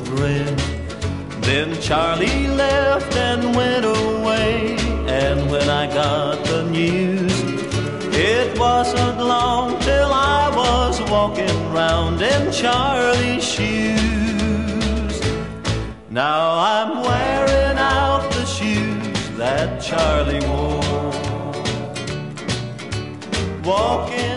grin. Then Charlie left and went away, and when I got the news, it wasn't long till I was walking round in Charlie's shoes. Now I'm wearing out the shoes that Charlie wore, walking